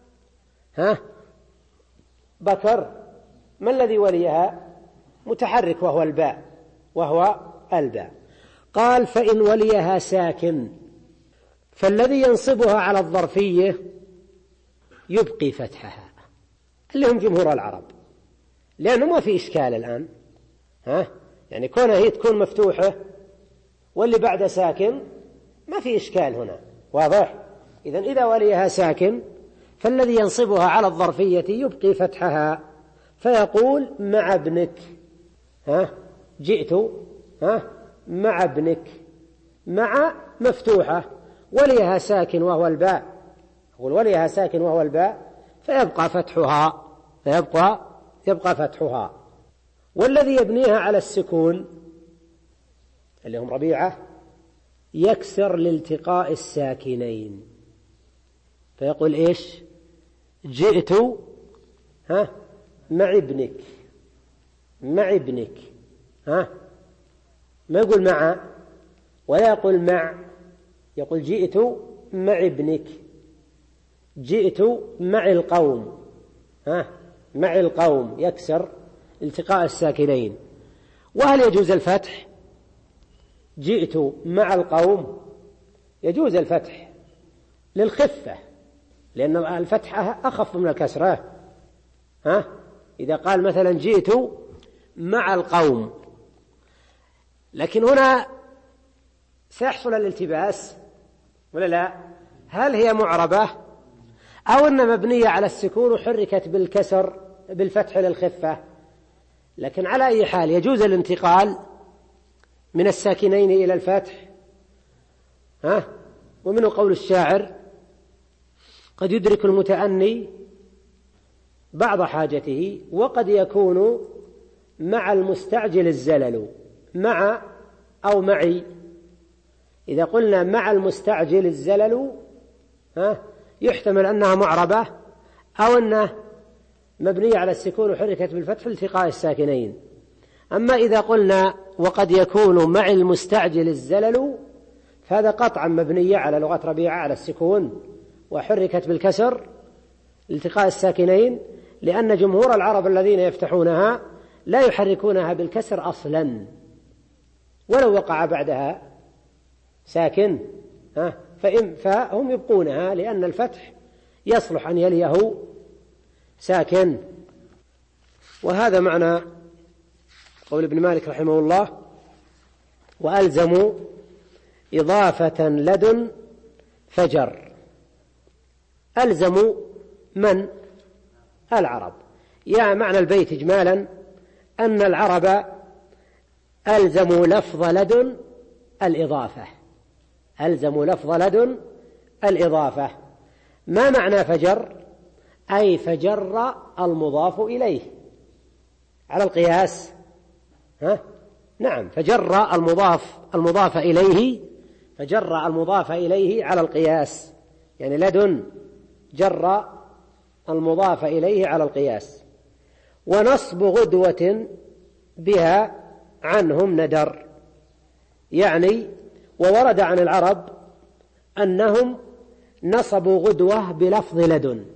Speaker 1: بكر، ما الذي وليها متحرك؟ وهو الباء. قال فإن وليها ساكن، فالذي ينصبها على الظرفية يبقي فتحها، اللي هم جمهور العرب، لأنه ما في إشكال الآن. يعني كونها هي تكون مفتوحة واللي بعد ساكن ما في إشكال هنا، واضح؟ إذن إذا وليها ساكن فالذي ينصبها على الظرفية يبقي فتحها، فيقول مع ابنك، جئت مع ابنك، مع مفتوحة وليها ساكن وهو الباء، يقول وليها ساكن وهو الباء، فيبقى فتحها. والذي يبنيها على السكون اللي هم ربيعة يكسر لالتقاء الساكنين، فيقول إيش؟ جئت مع ابنك، ما يقول مع ولا يقول مع، يقول جئت مع ابنك، جئت مع القوم، مع القوم، يكسر التقاء الساكنين. وهل يجوز الفتح؟ جئت مع القوم يجوز الفتح للخفة، لأن الفتحة أخف من الكسرة. إذا قال مثلا جئت مع القوم، لكن هنا سيحصل الالتباس ولا لا؟ هل هي معربة أو أن مبنية على السكون وحركت بالكسر بالفتح للخفة؟ لكن على أي حال يجوز الانتقال من الساكنين إلى الفتح. ومنه قول الشاعر: قد يدرك المتأني بعض حاجته، وقد يكون مع المستعجل الزلل. مع أو معي، إذا قلنا مع المستعجل الزلل يحتمل أنها معربة أو أنها مبنية على السكون وحركت بالفتح التقاء الساكنين. أما إذا قلنا وقد يكون مع المستعجل الزلل فهذا قطعا مبنية على لغة ربيعة على السكون، وحركت بالكسر لالتقاء الساكنين، لأن جمهور العرب الذين يفتحونها لا يحركونها بالكسر أصلا، ولو وقع بعدها ساكن فهم يبقونها، لأن الفتح يصلح أن يليه ساكن. وهذا معنى قول ابن مالك رحمه الله: وألزموا إضافة لدن فجر. ألزموا من؟ العرب. يعني معنى البيت إجمالا أن العرب ألزموا لفظ لدن الإضافة. ألزموا لفظ لدن الإضافة. ما معنى فجر؟ أي فجر المضاف إليه على القياس. نعم، فجر المضاف إليه، فجر المضاف إليه على القياس، يعني لدن جر المضاف إليه على القياس. ونصب غدوة بها عنهم ندر، يعني وورد عن العرب أنهم نصبوا غدوة بلفظ لدن،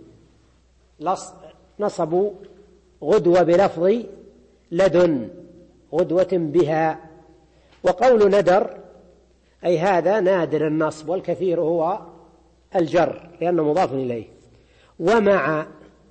Speaker 1: نصبوا غدوة بلفظ لدن، غدوة بها. وقول ندر أي هذا نادر النصب، والكثير هو الجر لأنه مضاف إليه. ومع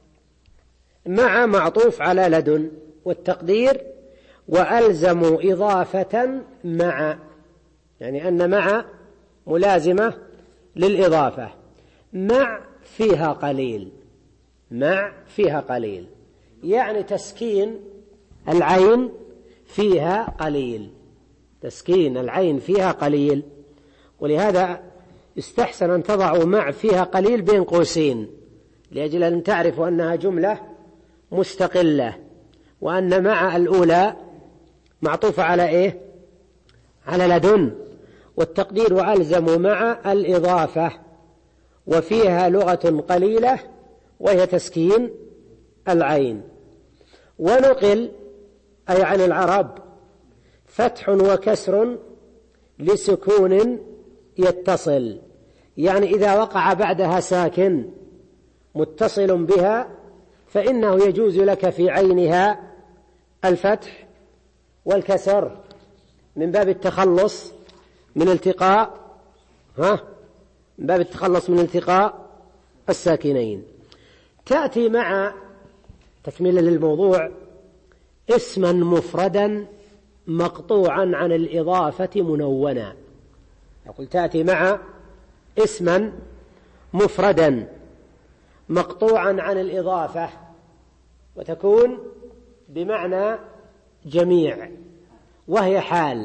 Speaker 1: معطوف على لدن، والتقدير وألزموا إضافة مع، يعني أن مع ملازمة للإضافة. مع فيها قليل، مع فيها قليل، يعني تسكين العين فيها قليل، تسكين العين فيها قليل. ولهذا استحسن أن تضعوا مع فيها قليل بين قوسين، لأجل أن تعرفوا أنها جملة مستقلة، وأن مع الأولى معطوفة على إيه؟ على لدن. والتقدير وألزموا مع الإضافة، وفيها لغة قليلة وهي تسكين العين. ونقل أي عن العرب فتح وكسر لسكون يتصل، يعني إذا وقع بعدها ساكن متصل بها فإنه يجوز لك في عينها الفتح والكسر من باب التخلص من التقاء من باب التخلص من التقاء الساكنين. تأتي مع تكملة للموضوع اسما مفردا مقطوعا عن الإضافة منونا. أقول تأتي مع اسما مفردا مقطوعا عن الإضافة، وتكون بمعنى جميع، وهي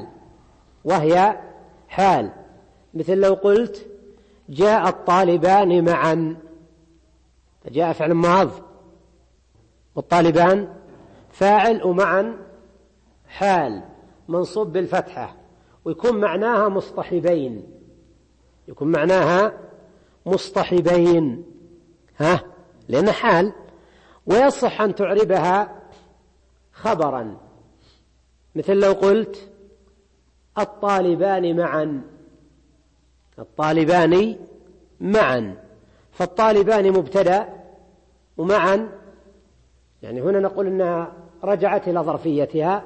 Speaker 1: حال. مثل لو قلت جاء الطالبان معا، فجاء فعل ماض، والطالبان فاعل، ومعا حال منصوب بالفتحة، ويكون معناها مصطحبين، يكون معناها مصطحبين لأن حال. ويصح أن تعربها خبرا، مثل لو قلت الطالبان معا، الطالبان معا، فالطالبان مبتدأ ومعا، يعني هنا نقول إنها رجعت إلى ظرفيتها.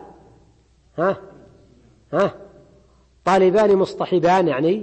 Speaker 1: طالبان مصطحبان، يعني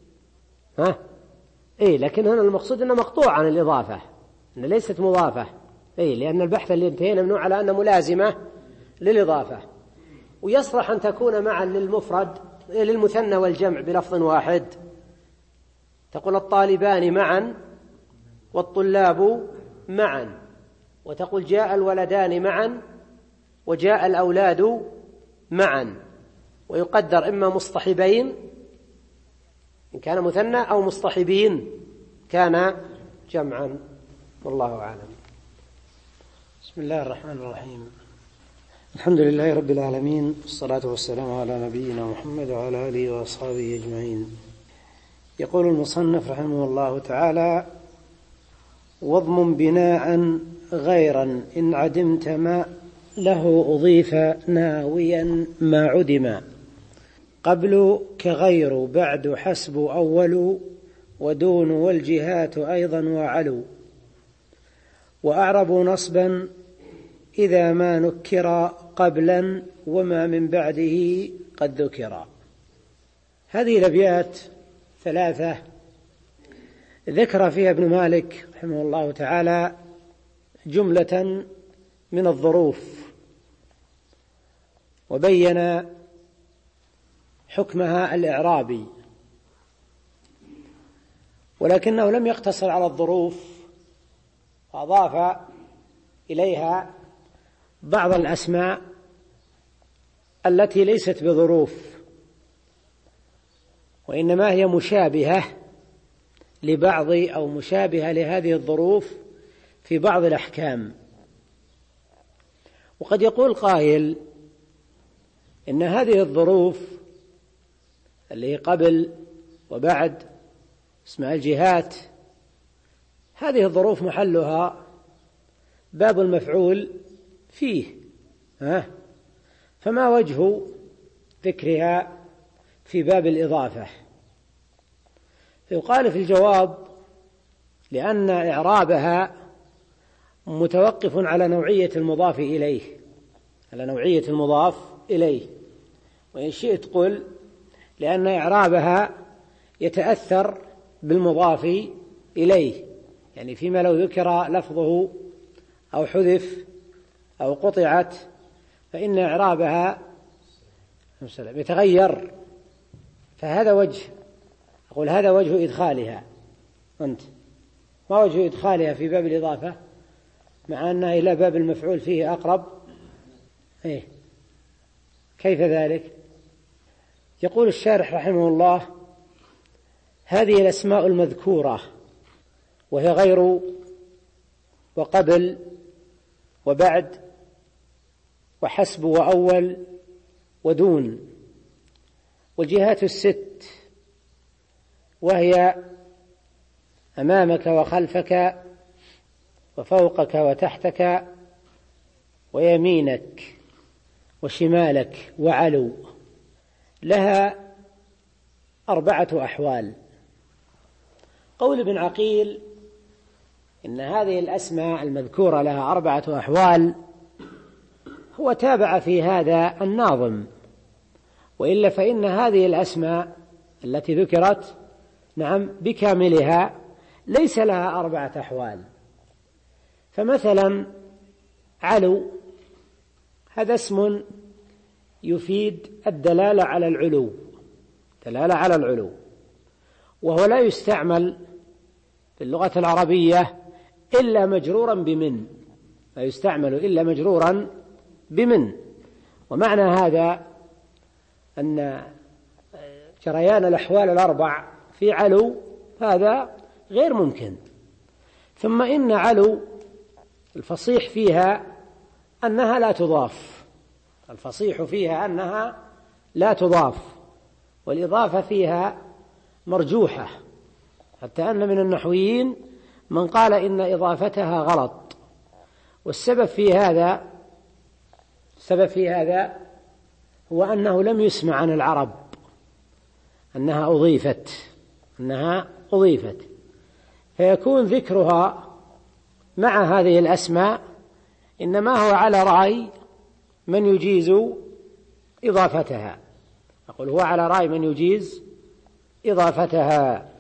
Speaker 1: لكن هنا المقصود أنها مقطوع عن الإضافة، أنها ليست مضافة، لأن البحث اللي انتهينا منه على أنها ملازمة للإضافة. ويصلح أن تكون معا للمفرد للمثنى والجمع بلفظ واحد، تقول الطالبان معا والطلاب معا، وتقول جاء الولدان معا وجاء الأولاد معا. ويقدر إما مصطحبين إن كان مثنى أو مصطحبين كان جمعا، والله أعلم. بسم الله الرحمن الرحيم. الحمد لله رب العالمين، والصلاة والسلام على نبينا محمد وعلى آله وأصحابه أجمعين. يقول المصنف رحمه الله تعالى: واضمن بناء غيرا إن عدمت ما له أضيف ناويا ما عدما. قبل كغير بعد حسب أول ودون والجهات أيضا وعلو وأعرب نصبا إذا ما نكر قبلا وما من بعده قد ذكر. هذه الأبيات ثلاثة ذكر فيها ابن مالك رحمه الله تعالى جملة من الظروف وبين حكمها الإعرابي، ولكنه لم يقتصر على الظروف وأضاف إليها بعض الأسماء التي ليست بظروف وإنما هي مشابهة لبعض أو مشابهة لهذه الظروف في بعض الأحكام. وقد يقول قائل إن هذه الظروف اللي قبل وبعد اسمها الجهات، هذه الظروف محلها باب المفعول فيه، فما وجه ذكرها في باب الإضافة؟ فيقال في الجواب لأن إعرابها متوقف على نوعية المضاف إليه، على نوعية المضاف إليه، وإن شئت قل لأن إعرابها يتأثر بالمضاف إليه، يعني فيما لو ذكر لفظه أو حذف أو قطعت فإن إعرابها يتغير. فهذا وجه، أقول هذا وجه إدخالها. أنت ما وجه إدخالها في باب الإضافة مع أنها إلى باب المفعول فيه أقرب؟ كيف ذلك؟ يقول الشارح رحمه الله: هذه الأسماء المذكورة وهي غير وقبل وبعد وحسب وأول ودون، والجهات الست وهي أمامك وخلفك وفوقك وتحتك ويمينك وشمالك وعلو، لها 4 أحوال. قول ابن عقيل إن هذه الأسماء المذكورة لها 4 أحوال هو تابع في هذا الناظم، وإلا فإن هذه الأسماء التي ذكرت بكاملها ليس لها 4 أحوال. فمثلا علو هذا اسم يفيد الدلالة على العلو، دلالة على العلو، وهو لا يستعمل في اللغة العربية إلا مجرورا بمن، لا يستعمل إلا مجرورا بمن. ومعنى هذا أن جريان الأحوال ال4 في علو هذا غير ممكن. ثم إن علو الفصيح فيها أنها لا تضاف، الفصيح فيها أنها لا تضاف، والإضافة فيها مرجوحة، حتى أن من النحويين من قال إن إضافتها غلط. والسبب في هذا هو أنه لم يسمع عن العرب أنها أضيفت، فيكون ذكرها مع هذه الأسماء إنما هو على رأي من يجيز إضافتها. أقول هو على رأي من يجيز إضافتها.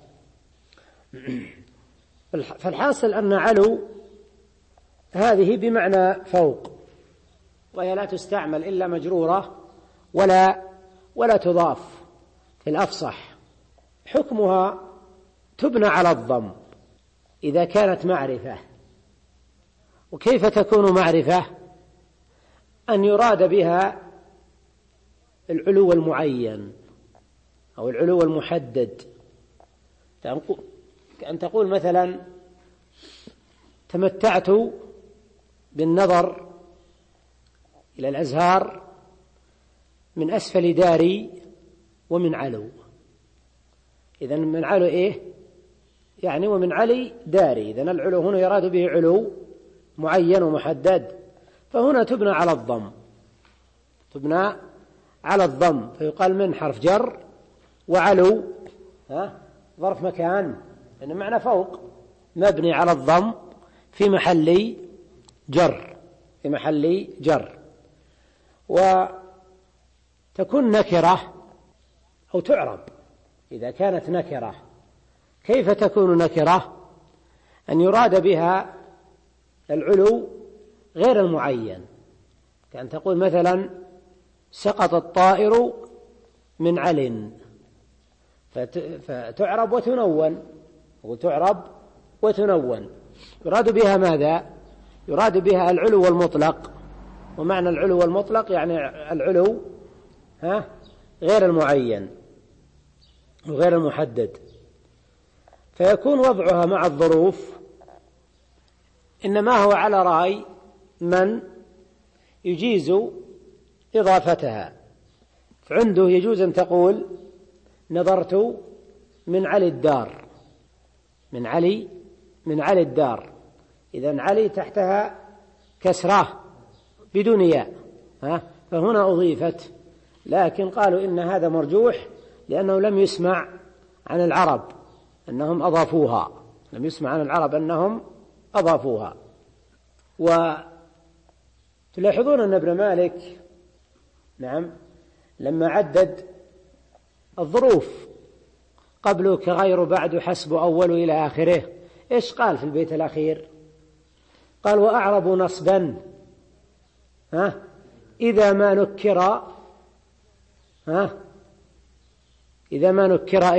Speaker 1: فالحاصل أن علو هذه بمعنى فوق، وهي لا تستعمل إلا مجرورة ولا تضاف في الأفصح. حكمها تبنى على الضم إذا كانت معرفة. وكيف تكون معرفة؟ أن يراد بها العلو المعين أو العلو المحدد، كأن تقول مثلا تمتعت بالنظر إلى الأزهار من أسفل داري ومن علو. إذن من علو يعني ومن علي داري، إذن العلو هنا يراد به علو معين ومحدد، فهنا تبنى على الضم، تبنى على الضم فيقال من حرف جر، وعلو ظرف مكان إن معنى فوق مبني على الضم في محل جر، في محل جر. وتكون نكرة أو تعرب إذا كانت نكرة. كيف تكون نكرة؟ أن يراد بها العلو غير المعين، كأن تقول مثلا سقط الطائر من عل، فتعرب وتنون، وتعرب وتنون. يراد بها ماذا؟ يراد بها العلو المطلق، ومعنى العلو المطلق يعني العلو غير المعين وغير المحدد. فيكون وضعها مع الظروف إنما هو على رأي من يجيز إضافتها. فعنده يجوز أن تقول نظرت من علي الدار، من علي الدار، إذن علي تحتها كسرة بدون ياء، فهنا أضيفت. لكن قالوا إن هذا مرجوح لأنه لم يسمع عن العرب أنهم أضافوها، لم يسمع عن العرب أنهم أضافوها. وتلاحظون أن ابن مالك لما عدد الظروف قبل كغير بعد حسب أول إلى آخره، إيش قال في البيت الأخير؟ قال وأعرب نصبا إذا ما نكر إذا ما نكر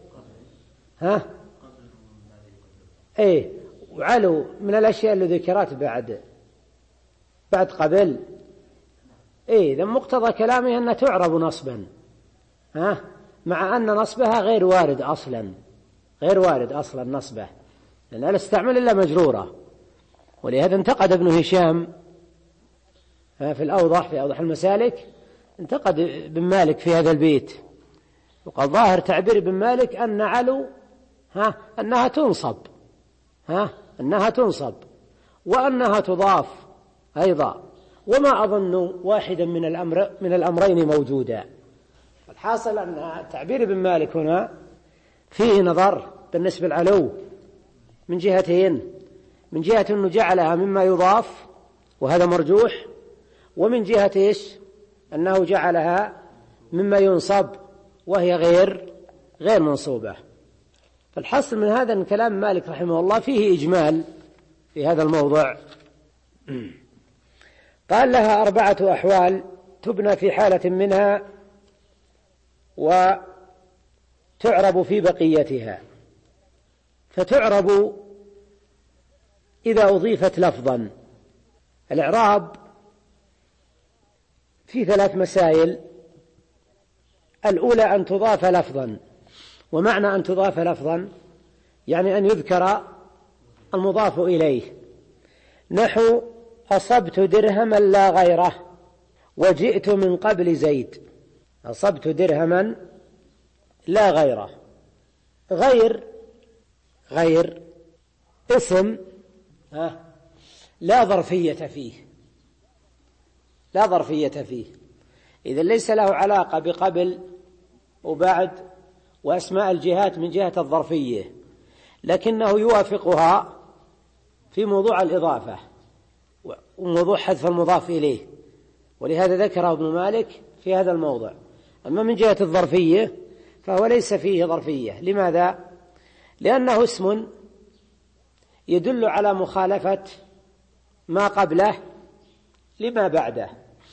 Speaker 1: وعلو من الأشياء اللي ذكرت بعد قبل. إذا مقتضى كلامه أن تعرب نصبا، مع أن نصبها غير وارد أصلا، غير وارد أصلا نصبه، لأنها لا تستعمل إلا مجرورة. ولهذا انتقد ابن هشام في أوضح المسالك، انتقد ابن مالك في هذا البيت، وقال ظاهر تعبير ابن مالك أن علو أنها تنصب، أنها تنصب وأنها تضاف أيضا، وما أظن واحدا من الأمرين موجودا. الحاصل أن تعبير ابن مالك هنا فيه نظر بالنسبة للعلو من جهتين: من جهة أنه جعلها مما يضاف وهذا مرجوح، ومن جهة أنه جعلها مما ينصب وهي غير منصوبة. فالحاصل من هذا أن كلام مالك رحمه الله فيه إجمال في هذا الموضع. قال لها 4 أحوال تبنى في حالة منها وتعرب في بقيتها. فتعرب إذا أضيفت لفظا. الإعراب في 3 مسائل: الأولى أن تضاف لفظا، ومعنى أن تضاف لفظا يعني أن يذكر المضاف إليه، نحو أصبت درهما لا غيره وجئت من قبل زيد. أصبت درهما لا غيره. غير اسم لا ظرفية فيه، لا ظرفية فيه، إذا ليس له علاقة بقبل وبعد وأسماء الجهات من جهة الظرفية، لكنه يوافقها في موضوع الإضافة وموضوع حذف المضاف إليه، ولهذا ذكره ابن مالك في هذا الموضع. أما من جهة الظرفية فهو ليس فيه ظرفية. لماذا؟ لأنه اسم يدل على مخالفة ما قبله لما بعده،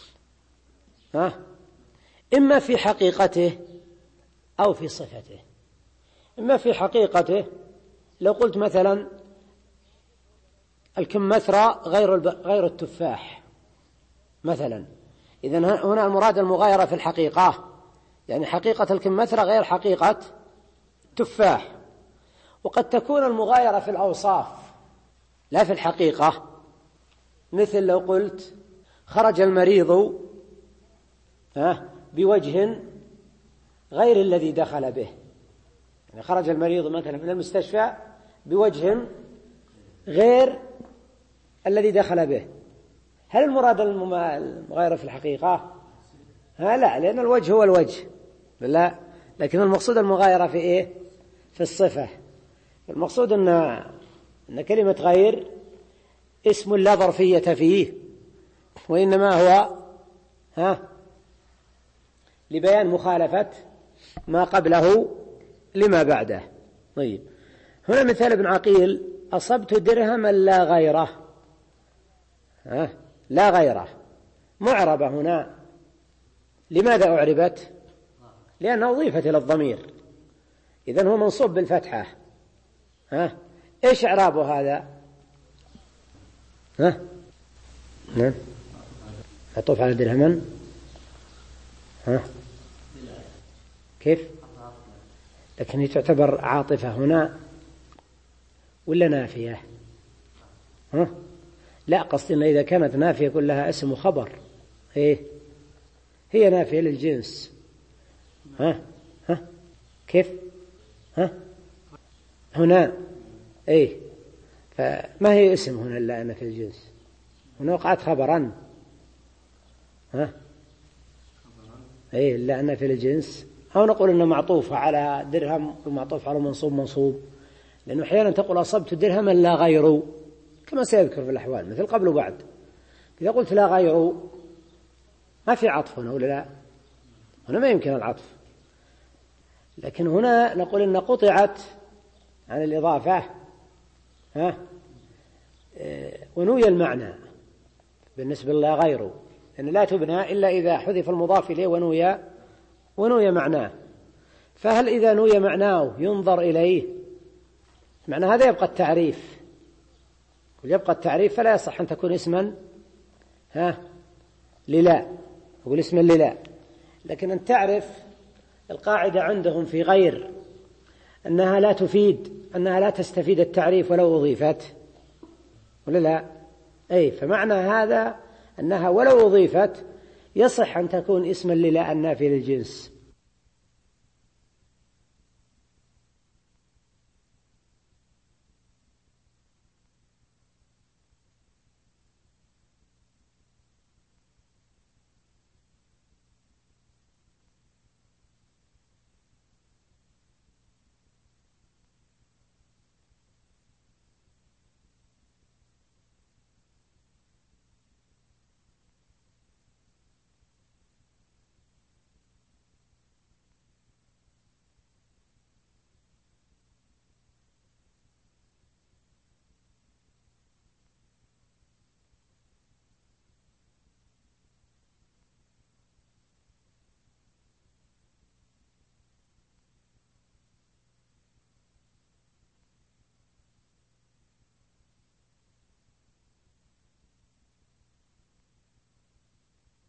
Speaker 1: إما في حقيقته أو في صفته. إما في حقيقته، لو قلت مثلا الكمثرى غير التفاح مثلا، إذن هنا المراد المغايرة في الحقيقة، يعني حقيقة الكمثرى غير حقيقة التفاح. وقد تكون المغايرة في الأوصاف لا في الحقيقة، مثل لو قلت خرج المريض بوجه غير الذي دخل به، يعني خرج المريض مثلا من المستشفى بوجه غير الذي دخل به. هل المراد المغايرة في الحقيقة؟ لا، لأن الوجه هو الوجه، لا، لكن المقصود المغايرة في إيه؟ في الصفة. المقصود أن كلمة غير اسم لا ظرفية فيه، وإنما هو لبيان مخالفة ما قبله لما بعده. طيب، هنا مثال ابن عقيل: أصبت درهما لا غيره. لا غيره معربة هنا، لماذا أعربت؟ لأنها أضيفت إلى الضمير، إذن هو منصوب بالفتحة. إيش إعرابه هذا؟ نعم، أطوف على درهما. كيف؟ لكن هي تعتبر عاطفة هنا ولا نافية؟ لا، قصدنا إذا كانت نافية يكون لها اسم وخبر. إيه، هي نافية للجنس. كيف؟ هنا إيه، فما هي اسم هنا إلا أنا في الجنس، هنا وقعت خبرا. إيه، إلا أنا في الجنس، أو نقول إنه معطوفة على درهم ومعطوف على منصوب، لأنه أحيانا تقول أصبت درهما لا غيره، كما سيذكر في الأحوال مثل قبل وبعد. إذا قلت لا غيره ما في عطف هنا ولا لا؟ هنا ما يمكن العطف، لكن هنا نقول إن قطعت عن الإضافة ونوي المعنى بالنسبة للا غيره، أن لا تبنى إلا إذا حذف المضاف إليه ونوي معناه. فهل إذا نوي معناه ينظر إليه؟ معنى هذا يبقى التعريف، يبقى التعريف، فلا يصح أن تكون اسما للا، أقول اسما للا. لكن أن تعرف القاعدة عندهم في غير أنها لا تفيد، أنها لا تستفيد التعريف ولو أضيفت، ولا لا؟ أي، فمعنى هذا أنها ولو أضيفت يصح أن تكون اسما للا النافي للجنس.